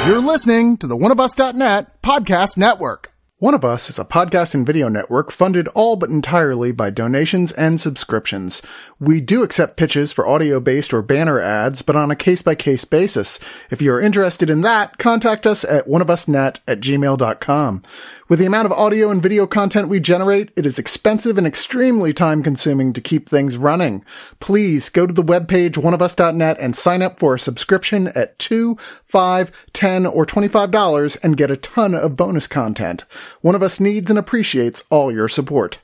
You're listening to the oneofus.net podcast network. One of Us is a podcast and video network funded all but entirely by donations and subscriptions. We do accept pitches for audio-based or banner ads, but on a case-by-case basis. If you're interested in that, contact us at oneofusnet@gmail.com. With the amount of audio and video content we generate, it is expensive and extremely time-consuming to keep things running. Please go to the webpage oneofus.net and sign up for a subscription at $2, $5, $10, or $25 and get a ton of bonus content. One of Us needs and appreciates all your support.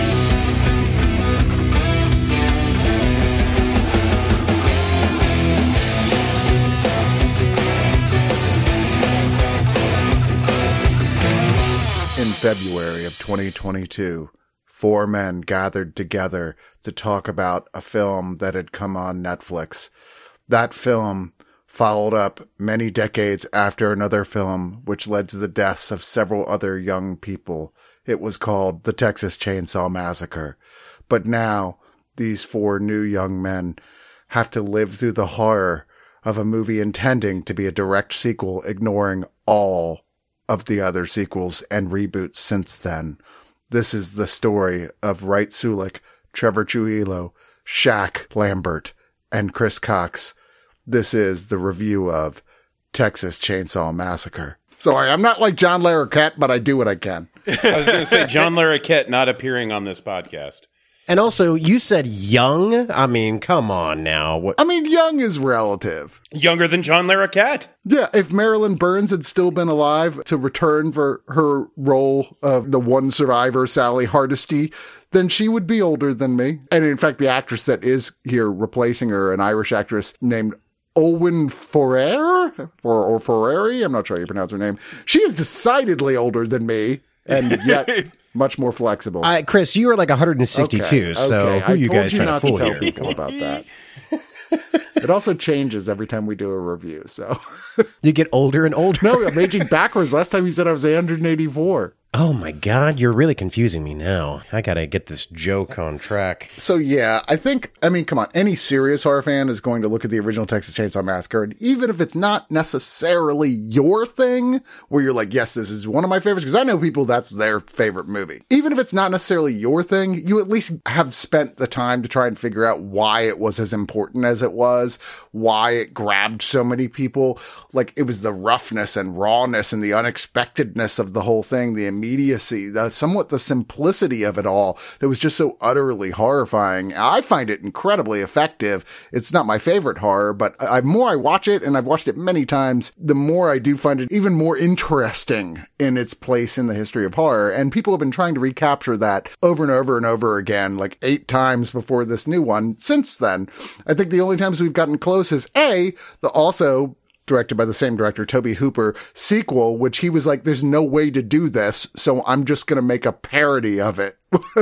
In February of 2022, four men gathered together to talk about a film that had come on Netflix. That film followed up many decades after another film which led to the deaths of several other young people. It was called The Texas Chainsaw Massacre. But now, these four new young men have to live through the horror of a movie intending to be a direct sequel, ignoring all of the other sequels and reboots since then. This is the story of Wright Sulik, Trevor Chuilo, Shaq Lambert, and Chris Cox. This is the review of Texas Chainsaw Massacre. Sorry, I'm not like John Larroquette, but I do what I can. I was going to say John Larroquette not appearing on this podcast. And also, you said young? I mean, come on now. What? I mean, young is relative. Younger than John Larroquette. Yeah, if Marilyn Burns had still been alive to return for her role of the one survivor, Sally Hardesty, then she would be older than me. And in fact, the actress that is here replacing her, an Irish actress named Olwen Ferrari, or Ferrari, I'm not sure how you pronounce her name. She is decidedly older than me, and yet much more flexible. Chris, you are like 162, okay. So who are you guys trying to fool here? I told you not to tell people about that. It also changes every time we do a review, so. You get older and older. No, I'm aging backwards. Last time you said I was 184. Oh my God, you're really confusing me now. I gotta get this joke on track. So yeah, I mean, come on, any serious horror fan is going to look at the original Texas Chainsaw Massacre, and even if it's not necessarily your thing, where you're like, yes, this is one of my favorites, because I know people that's their favorite movie. Even if it's not necessarily your thing, you at least have spent the time to try and figure out why it was as important as it was, why it grabbed so many people. Like, it was the roughness and rawness and the unexpectedness of the whole thing, the immediacy, somewhat the simplicity of it all that was just so utterly horrifying. I find it incredibly effective. It's not my favorite horror, but the more I watch it, and I've watched it many times, the more I do find it even more interesting in its place in the history of horror. And people have been trying to recapture that over and over and over again, like 8 times before this new one. Since then, I think the only times we've gotten close is the also directed by the same director, Tobe Hooper, sequel, which he was like, there's no way to do this, so I'm just going to make a parody of it.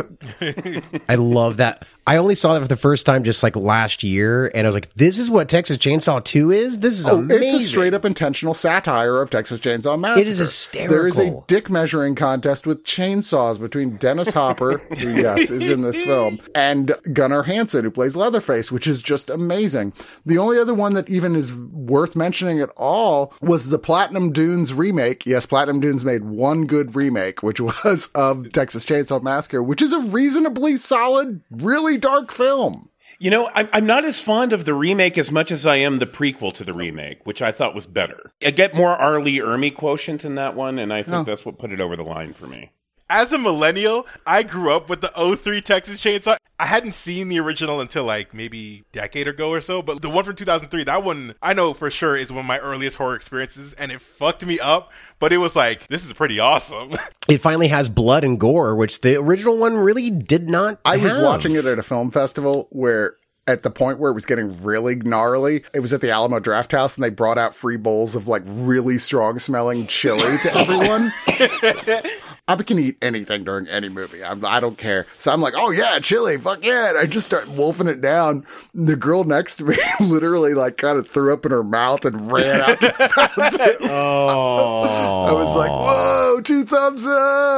I love that. I only saw that for the first time just like last year, and I was like, this is what Texas Chainsaw 2 is? This is amazing. It's a straight up intentional satire of Texas Chainsaw Massacre. It is hysterical. There is a dick measuring contest with chainsaws between Dennis Hopper, who, yes, is in this film, and Gunnar Hansen, who plays Leatherface, which is just amazing. The only other one that even is worth mentioning at all was the Platinum Dunes remake. Yes, Platinum Dunes made one good remake, which was of Texas Chainsaw Massacre, which is a reasonably solid, really dark film. You know, I'm not as fond of the remake as much as I am the prequel to the remake, which I thought was better. I get more R. Lee Ermey quotient in that one, and I think that's what put it over the line for me. As a millennial, I grew up with the '03 Texas Chainsaw. I hadn't seen the original until like maybe a decade ago or so, but the one from 2003, that one I know for sure is one of my earliest horror experiences, and it fucked me up, but it was like, this is pretty awesome. It finally has blood and gore, which the original one really did not I was have. watching it at a film festival where at the point where it was getting really gnarly, it was at the Alamo Draft House, and they brought out free bowls of like really strong smelling chili to everyone. I can eat anything during any movie. I don't care. So I'm like, oh yeah, chili, fuck yeah. And I just start wolfing it down. The girl next to me literally like kind of threw up in her mouth and ran out to the fountain. Oh. I was like, whoa, 2 thumbs up.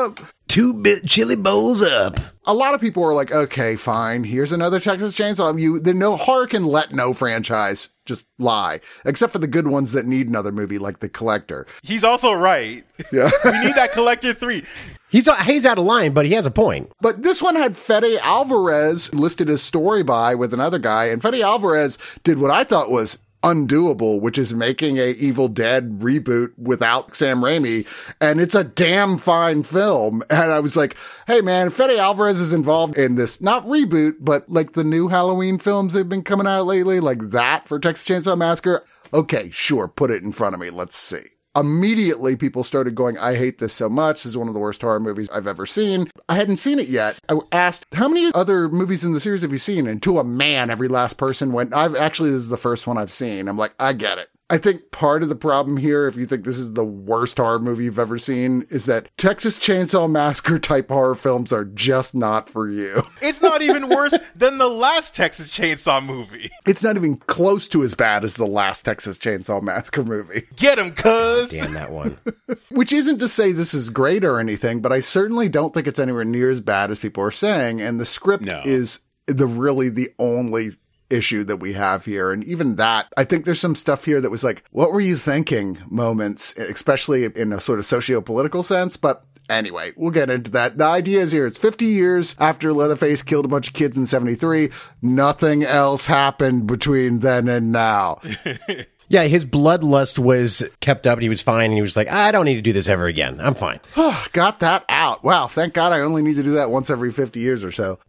2-bit chili bowls up. A lot of people were like, okay, fine. Here's another Texas Chainsaw. The horror can let no franchise just lie, except for the good ones that need another movie like The Collector. He's also right. Yeah. We need that Collector 3. He's out of line, but he has a point. But this one had Fede Alvarez listed as story by with another guy, and Fede Alvarez did what I thought was undoable, which is making a Evil Dead reboot without Sam Raimi, and it's a damn fine film. And I was like, hey man, Fede Alvarez is involved in this, not reboot, but like the new Halloween films that have been coming out lately, like that for Texas Chainsaw Massacre. Okay, sure, put it in front of me. Let's see. Immediately, people started going, I hate this so much. This is one of the worst horror movies I've ever seen. I hadn't seen it yet. I asked, how many other movies in the series have you seen? And to a man, every last person went, this is the first one I've seen. I'm like, I get it. I think part of the problem here, if you think this is the worst horror movie you've ever seen, is that Texas Chainsaw Massacre type horror films are just not for you. It's not even worse than the last Texas Chainsaw movie. It's not even close to as bad as the last Texas Chainsaw Massacre movie. Get him, cuz! Damn that one. Which isn't to say this is great or anything, but I certainly don't think it's anywhere near as bad as people are saying. And the script is the only issue that we have here. And even that, I think there's some stuff here that was like, what were you thinking moments, especially in a sort of socio-political sense. But anyway, we'll get into that. The idea is here, it's 50 years after Leatherface killed a bunch of kids in 73. Nothing else happened between then and now. Yeah, his bloodlust was kept up and he was fine. And he was like, I don't need to do this ever again. I'm fine. Got that out. Wow. Thank God I only need to do that once every 50 years or so.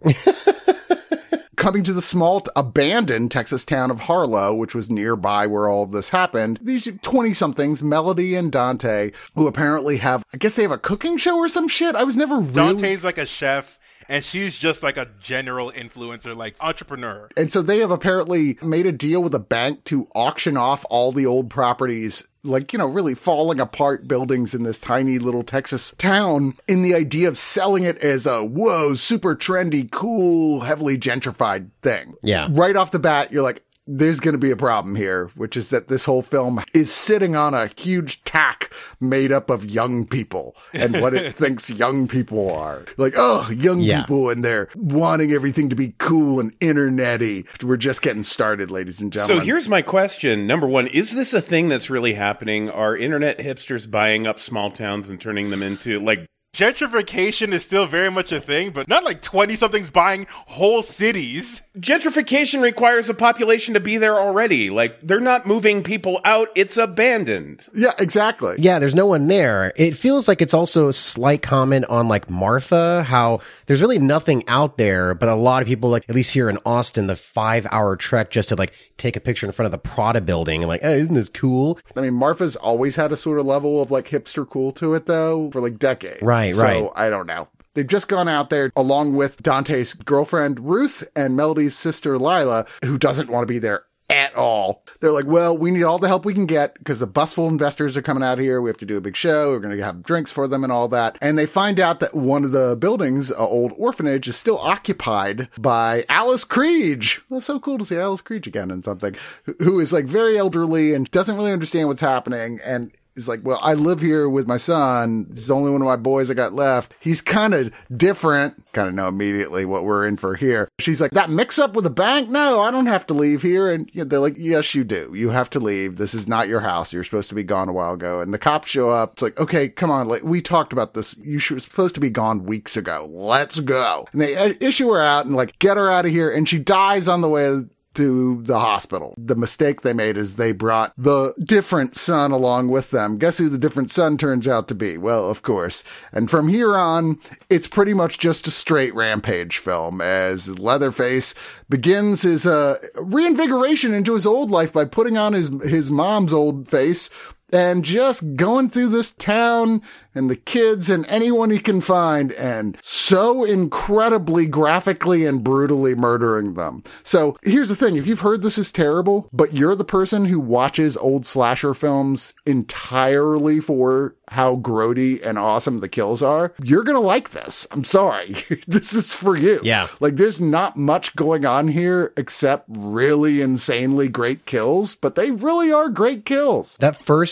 Coming to the small, abandoned Texas town of Harlow, which was nearby where all of this happened, these 20-somethings, Melody and Dante, who apparently have, I guess they have a cooking show or some shit. I was never really... Dante's like a chef, and she's just like a general influencer, like entrepreneur. And so they have apparently made a deal with a bank to auction off all the old properties, like, really falling apart buildings in this tiny little Texas town, in the idea of selling it as a, whoa, super trendy, cool, heavily gentrified thing. Yeah. Right off the bat, you're like, there's going to be a problem here, which is that this whole film is sitting on a huge tack made up of young people and what it thinks young people are. Like, young people, and they're wanting everything to be cool and internet-y. We're just getting started, ladies and gentlemen. So here's my question. Number one, is this a thing that's really happening? Are internet hipsters buying up small towns and turning them into, like... Gentrification is still very much a thing, but not like 20-somethings buying whole cities. Gentrification requires a population to be there already. Like, they're not moving people out, it's abandoned. Yeah, exactly. Yeah, there's no one there. It feels like it's also a slight comment on, like, Marfa, how there's really nothing out there, but a lot of people, like, at least here in Austin, the 5-hour trek just to, like, take a picture in front of the Prada building and, like, hey, isn't this cool? I mean, Marfa's always had a sort of level of, like, hipster cool to it, though, for, like, decades. Right. So, I don't know. They've just gone out there along with Dante's girlfriend, Ruth, and Melody's sister, Lila, who doesn't want to be there at all. They're like, well, we need all the help we can get because the bus full of investors are coming out here. We have to do a big show. We're going to have drinks for them and all that. And they find out that one of the buildings, an old orphanage, is still occupied by Alice Creed. Well, so cool to see Alice Creed again in something, who is like very elderly and doesn't really understand what's happening. And he's like, well, I live here with my son. This is the only one of my boys I got left. He's kind of different. Kind of know immediately what we're in for here. She's like, that mix up with the bank? No, I don't have to leave here. And they're like, yes, you do. You have to leave. This is not your house. You're supposed to be gone a while ago. And the cops show up. It's like, okay, come on. Like, we talked about this. You were supposed to be gone weeks ago. Let's go. And they issue her out and like get her out of here. And she dies on the way to the hospital. The mistake they made is they brought the different son along with them. Guess who the different son turns out to be? Well, of course. And from here on, it's pretty much just a straight rampage film as Leatherface begins his reinvigoration into his old life by putting on his mom's old face and just going through this town and the kids and anyone he can find and so incredibly graphically and brutally murdering them. So here's the thing. If you've heard this is terrible, but you're the person who watches old slasher films entirely for how grody and awesome the kills are, you're going to like this. I'm sorry. This is for you. Yeah. Like there's not much going on here except really insanely great kills, but they really are great kills. That first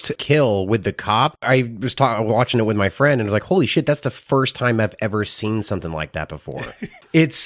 first kill with the cop, I was watching it with my friend and was like, holy shit, that's the first time I've ever seen something like that before. It's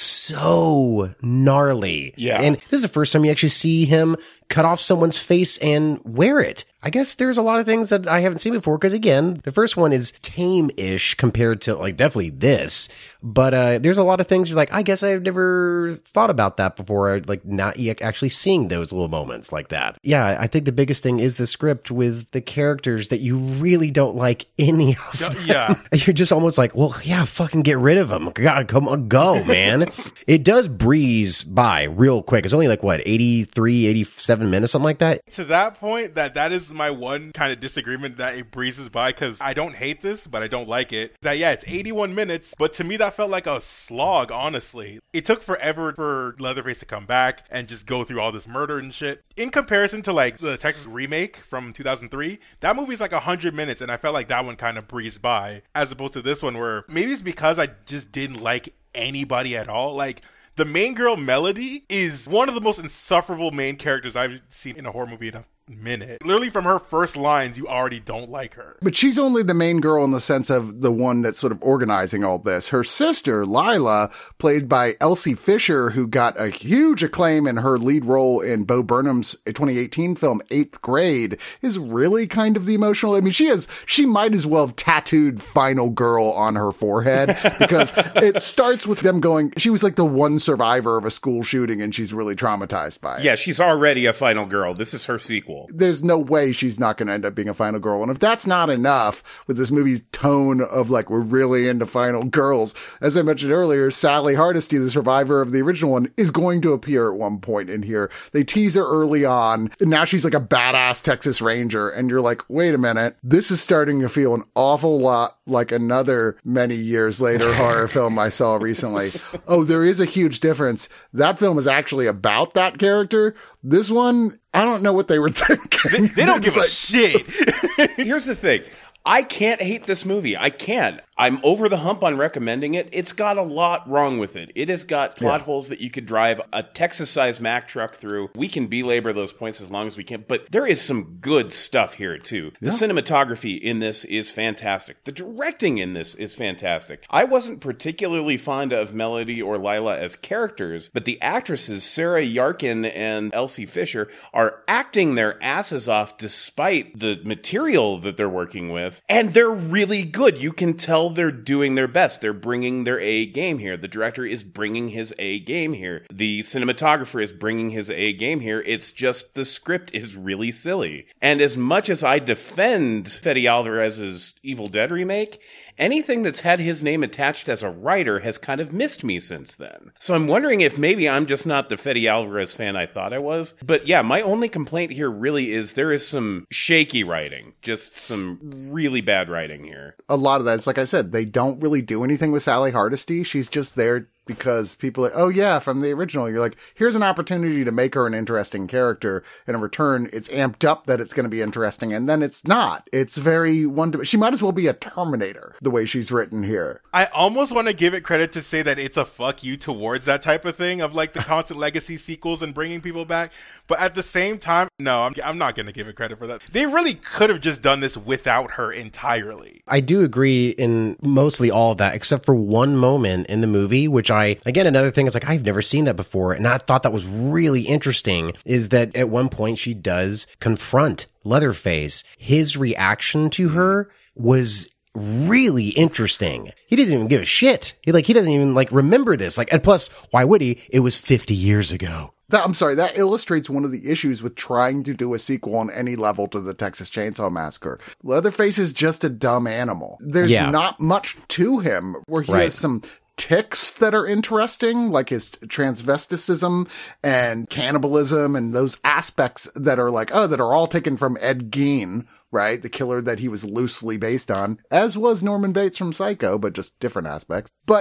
so gnarly. Yeah. And this is the first time you actually see him cut off someone's face and wear it. I guess there's a lot of things that I haven't seen before because, again, the first one is tame-ish compared to, like, definitely this. But there's a lot of things you're like, I guess I've never thought about that before, like, not actually seeing those little moments like that. Yeah, I think the biggest thing is the script with the characters that you really don't like any of them. Yeah. You're just almost like, well, yeah, fucking get rid of them. God, come on, go, man. It does breeze by real quick. It's only like, what, 83, 87 minutes, something like that? To that point, that is my one kind of disagreement, that it breezes by, because I don't hate this, but I don't like it. That, yeah, it's 81 minutes, but to me that felt like a slog, honestly. It took forever for Leatherface to come back and just go through all this murder and shit. In comparison to, like, the Texas remake from 2003, that movie's like 100 minutes, and I felt like that one kind of breezed by, as opposed to this one where maybe it's because I just didn't like anybody at all. Like, the main girl, Melody, is one of the most insufferable main characters I've seen in a horror movie in a minute. Literally from her first lines, you already don't like her. But she's only the main girl in the sense of the one that's sort of organizing all this. Her sister, Lila, played by Elsie Fisher, who got a huge acclaim in her lead role in Bo Burnham's 2018 film, 8th Grade, is really kind of the emotional. I mean, she might as well have tattooed Final Girl on her forehead because it starts with them going, she was like the one survivor of a school shooting and she's really traumatized by it. Yeah, she's already a final girl. This is her sequel. There's no way she's not going to end up being a final girl. And if that's not enough with this movie's tone of like, we're really into final girls, as I mentioned earlier, Sally Hardesty, the survivor of the original one, is going to appear at one point in here. They tease her early on, and now she's like a badass Texas Ranger. And you're like, wait a minute, this is starting to feel an awful lot like another Many Years Later horror film I saw recently. Oh, there is a huge difference. That film is actually about that character. This one, I don't know what they were thinking. They don't give a shit. Here's the thing. I can't hate this movie. I can't. I'm over the hump on recommending it. It's got a lot wrong with it. It has got plot holes that you could drive a Texas-sized Mack truck through. We can belabor those points as long as we can, but there is some good stuff here, too. The cinematography in this is fantastic. The directing in this is fantastic. I wasn't particularly fond of Melody or Lila as characters, but the actresses, Sarah Yarkin and Elsie Fisher, are acting their asses off despite the material that they're working with, and they're really good. You can tell they're doing their best. They're bringing their A game here. The director is bringing his A game here. The cinematographer is bringing his A game here. It's just the script is really silly. And as much as I defend Fede Alvarez's Evil Dead remake, anything that's had his name attached as a writer has kind of missed me since then. So I'm wondering if maybe I'm just not the Fede Alvarez fan I thought I was. But yeah, my only complaint here really is there is some shaky writing. Just some really bad writing here. A lot of that, it's like I said, they don't really do anything with Sally Hardesty. She's just there because people are, oh yeah, from the original. You're like, here's an opportunity to make her an interesting character. And in return, it's amped up that it's going to be interesting. And then it's not. It's very she might as well be a Terminator the way she's written here. I almost want to give it credit to say that it's a fuck you towards that type of thing of like the constant legacy sequels and bringing people back. But at the same time, no, I'm not going to give it credit for that. They really could have just done this without her entirely. I do agree in mostly all of that, except for one moment in the movie, which again, another thing is like, I've never seen that before. And I thought that was really interesting is that at one point she does confront Leatherface. His reaction to her was really interesting. He doesn't even give a shit. He doesn't even remember this. And plus, why would he? It was 50 years ago. I'm sorry, that illustrates one of the issues with trying to do a sequel on any level to the Texas Chainsaw Massacre. Leatherface is just a dumb animal. There's not much to him where he has some tics that are interesting, like his transvesticism and cannibalism and those aspects that are that are all taken from Ed Gein, right? The killer that he was loosely based on, as was Norman Bates from Psycho, but just different aspects. But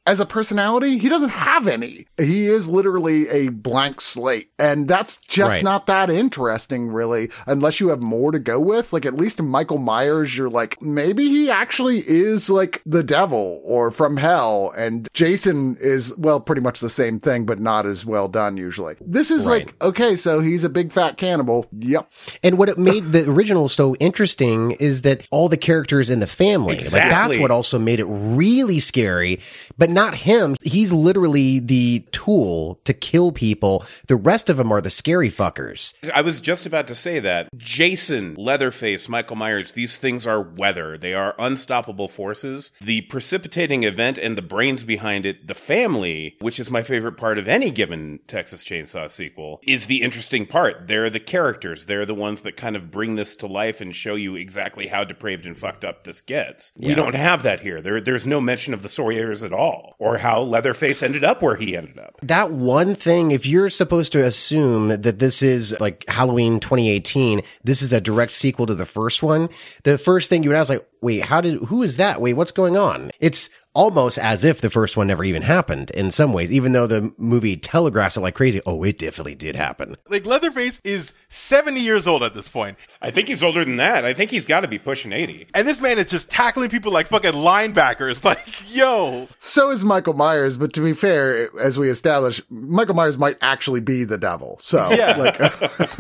as a personality, he doesn't have any. He is literally a blank slate. And that's just not that interesting, really, unless you have more to go with. Like, at least in Michael Myers, you're like, maybe he actually is like the devil or from hell. And Jason is, well, pretty much the same thing, but not as well done usually. This is like, okay, so he's a big fat cannibal. Yep. And what it made the original so interesting is that all the characters in the family, like that's what also made it really scary, but not him. He's literally the tool to kill people. The rest of them are the scary fuckers. I was just about to say that. Jason, Leatherface, Michael Myers, these things are weather. They are unstoppable forces. The precipitating event and the brains behind it, the family, which is my favorite part of any given Texas Chainsaw sequel, is the interesting part. They're the characters. They're the ones that kind of bring this to life and show you exactly how depraved and fucked up this gets. Yeah. We don't have that here. There's no mention of the Sawyers at all, or how Leatherface ended up where he ended up. That one thing, if you're supposed to assume that this is like Halloween 2018, this is a direct sequel to the first one, the first thing you would ask, like, wait, who is that? Wait, what's going on? It's almost as if the first one never even happened in some ways, even though the movie telegraphs it like crazy. Oh, it definitely did happen. Like, Leatherface is 70 years old at this point. I think he's older than that. I think he's got to be pushing 80. And this man is just tackling people like fucking linebackers. Like, yo. So is Michael Myers, but to be fair, as we established, Michael Myers might actually be the devil. So, yeah.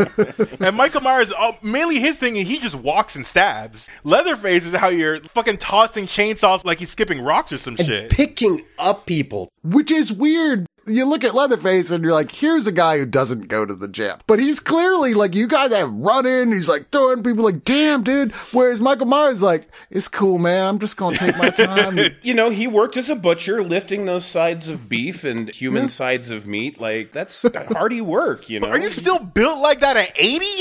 And Michael Myers, mainly his thing, he just walks and stabs. Leatherface is how you're fucking tossing chainsaws like he's skipping rocks or some shit. Picking up people. Which is weird. You look at Leatherface and you're like, here's a guy who doesn't go to the gym. But he's clearly like, you got that running. He's like throwing people like, damn, dude. Whereas Michael Myers like, it's cool, man. I'm just going to take my time. You know, he worked as a butcher, lifting those sides of beef and human sides of meat. Like, that's hardy work, you know? Are you still built like that at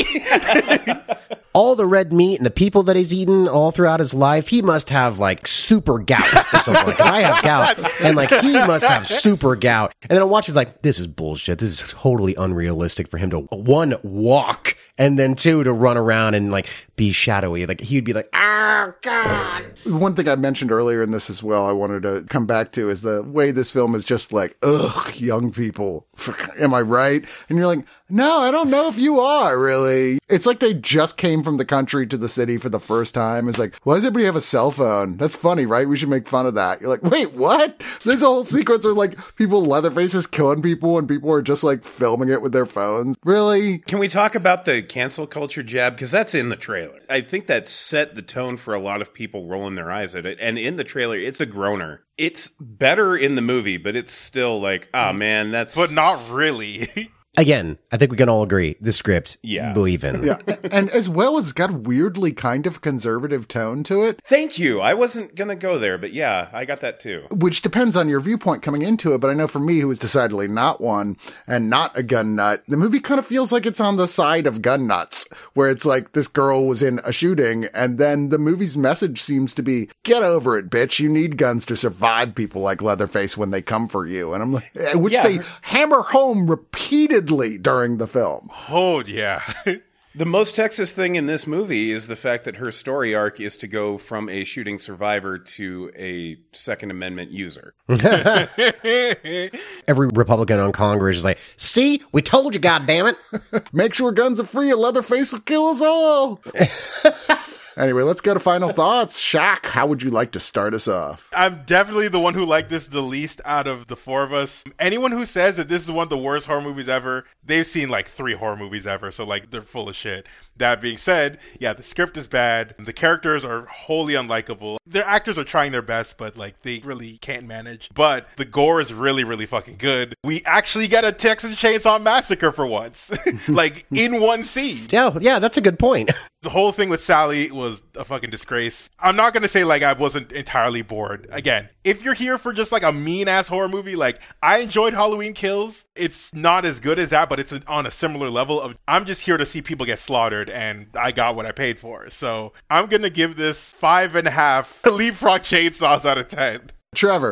80? All the red meat and the people that he's eaten all throughout his life, he must have like super gout or something. Like, I have gout, and like he must have super gout. And then I watch, it's like, this is bullshit. This is totally unrealistic for him to, one, walk, and then two, to run around and like be shadowy. Like, he'd be like, oh God. One thing I mentioned earlier in this as well, I wanted to come back to, is the way this film is just like, ugh, young people. Am I right? And you're like, no, I don't know if you are, really. It's like they just came from the country to the city for the first time. It's like, why does everybody have a cell phone? That's funny, right? We should make fun of that. You're like, wait, what? There's a whole sequence where like people, Leatherface killing people and people are just like filming it with their phones. Really? Can we talk about the cancel culture jab? Because that's in the trailer. I think that set the tone for a lot of people rolling their eyes at it. And in the trailer, it's a groaner. It's better in the movie, but it's still like, oh man, that's... But not really. Again, I think we can all agree, the script, believe in. Yeah, and as well as it's got a weirdly kind of conservative tone to it. Thank you. I wasn't going to go there, but yeah, I got that too. Which depends on your viewpoint coming into it, but I know for me, who is decidedly not one, and not a gun nut, the movie kind of feels like it's on the side of gun nuts, where it's like this girl was in a shooting, and then the movie's message seems to be, get over it, bitch. You need guns to survive people like Leatherface when they come for you. And I'm like, which they hammer home repeatedly during the film. Oh, yeah. The most Texas thing in this movie is the fact that her story arc is to go from a shooting survivor to a Second Amendment user. Every Republican on Congress is like, see, we told you, goddammit. Make sure guns are free or Leatherface will kill us all. Anyway, let's go to final thoughts. Shaq, how would you like to start us off? I'm definitely the one who liked this the least out of the four of us. Anyone who says that this is one of the worst horror movies ever, they've seen like 3 horror movies ever, so like they're full of shit. That being said, yeah, the script is bad. The characters are wholly unlikable. Their actors are trying their best, but like they really can't manage. But the gore is really, really fucking good. We actually get a Texas Chainsaw Massacre for once. Like in one scene. Yeah, that's a good point. The whole thing with Sally was a fucking disgrace. I'm not going to say like I wasn't entirely bored. Again, if you're here for just like a mean ass horror movie, like I enjoyed Halloween Kills. It's not as good as that, but it's on a similar level of I'm just here to see people get slaughtered and I got what I paid for. So I'm going to give this 5.5 leapfrog chainsaws out of 10. Trevor.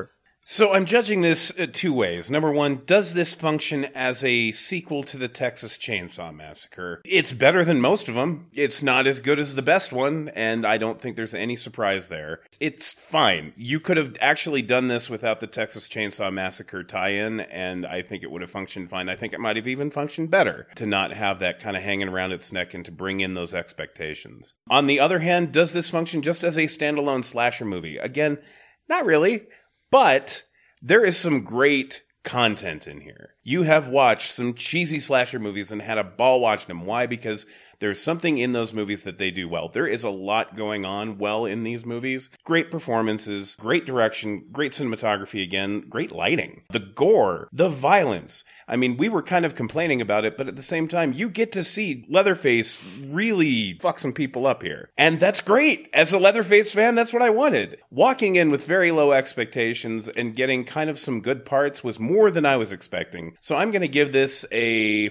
So I'm judging this two ways. Number one, does this function as a sequel to the Texas Chainsaw Massacre? It's better than most of them. It's not as good as the best one, and I don't think there's any surprise there. It's fine. You could have actually done this without the Texas Chainsaw Massacre tie-in, and I think it would have functioned fine. I think it might have even functioned better to not have that kind of hanging around its neck and to bring in those expectations. On the other hand, does this function just as a standalone slasher movie? Again, not really. But there is some great content in here. You have watched some cheesy slasher movies and had a ball watching them. Why? Because there's something in those movies that they do well. There is a lot going on well in these movies. Great performances, great direction, great cinematography again, great lighting. The gore, the violence. I mean, we were kind of complaining about it, but at the same time, you get to see Leatherface really fuck some people up here. And that's great. As a Leatherface fan, that's what I wanted. Walking in with very low expectations and getting kind of some good parts was more than I was expecting. So I'm going to give this a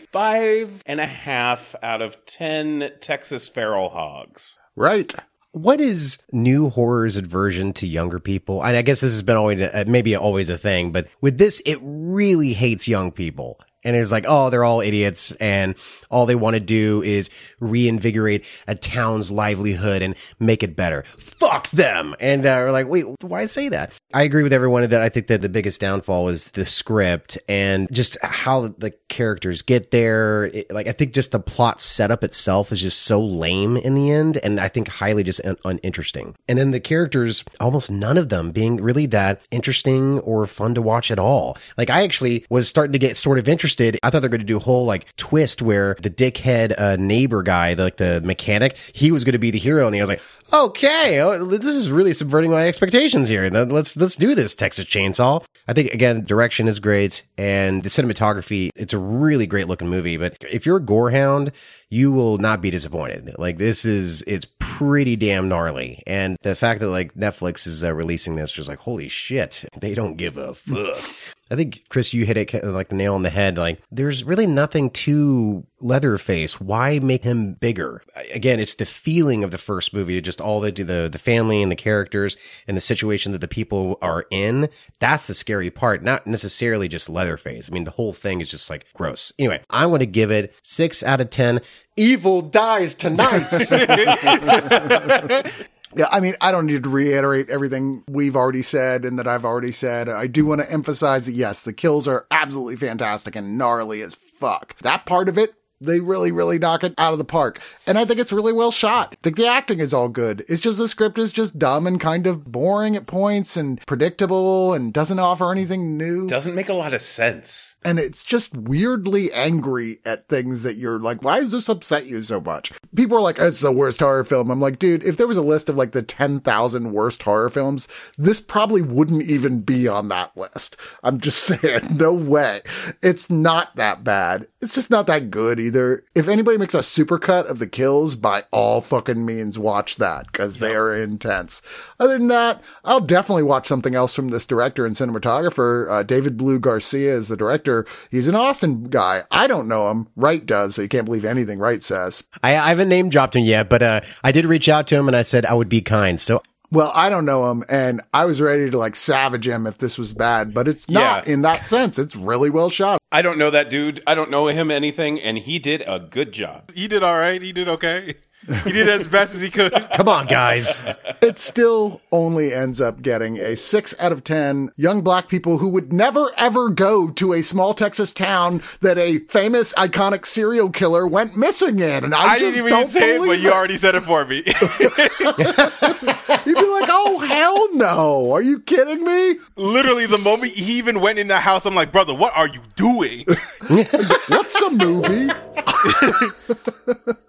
5.5 out of 10 Texas feral hogs. Right. What is new horror's aversion to younger people? And I guess this has been always maybe always a thing, but with this, it really hates young people. And it's like, oh, they're all idiots, and all they want to do is reinvigorate a town's livelihood and make it better. Fuck them! And we're like, wait, why say that? I agree with everyone that I think that the biggest downfall is the script and just how the characters get there. I think just the plot setup itself is just so lame in the end, and I think highly just uninteresting. And then the characters, almost none of them being really that interesting or fun to watch at all. Like, I actually was starting to get sort of interested. I thought they were going to do a whole twist where the dickhead neighbor guy, the mechanic, he was going to be the hero, and I was like, okay, this is really subverting my expectations here. Let's do this, Texas Chainsaw. I think, again, direction is great, and the cinematography, it's a really great looking movie, but if you're a gorehound, you will not be disappointed. It's pretty damn gnarly. And the fact that Netflix is releasing this, just holy shit, they don't give a fuck. I think, Chris, you hit it the nail on the head. There's really nothing to Leatherface. Why make him bigger? Again, it's the feeling of the first movie, just all the family and the characters and the situation that the people are in. That's the scary part, not necessarily just Leatherface. I mean, the whole thing is just gross. Anyway, I want to give it 6 out of 10. Evil dies tonight. Yeah, I mean, I don't need to reiterate everything we've already said and that I've already said. I do want to emphasize that, yes, the kills are absolutely fantastic and gnarly as fuck. That part of it, they really, really knock it out of the park. And I think it's really well shot. The acting is all good. It's just the script is just dumb and kind of boring at points and predictable and doesn't offer anything new. Doesn't make a lot of sense. And it's just weirdly angry at things that you're like, why does this upset you so much? People are like, it's the worst horror film. I'm like, dude, if there was a list of the 10,000 worst horror films, this probably wouldn't even be on that list. I'm just saying, no way. It's not that bad. It's just not that good either. If anybody makes a supercut of the kills, by all fucking means, watch that, because they are intense. Other than that, I'll definitely watch something else from this director and cinematographer. David Blue Garcia is the director. He's an Austin guy. I don't know him. Wright does, so you can't believe anything Wright says. I haven't name dropped him yet, but I did reach out to him and I said I would be kind. So, well, I don't know him, and I was ready to savage him if this was bad, but it's not in that sense. It's really well shot. I don't know that dude. I don't know him anything, and he did a good job. He did all right. He did okay. He did as best as he could. Come on, guys. It still only ends up getting a 6 out of 10. Young black people who would never, ever go to a small Texas town that a famous, iconic serial killer went missing in. And I didn't even say it, but you already said it for me. You'd be like, oh, hell no. Are you kidding me? Literally, the moment he even went in that house, I'm like, brother, what are you doing? What's a movie?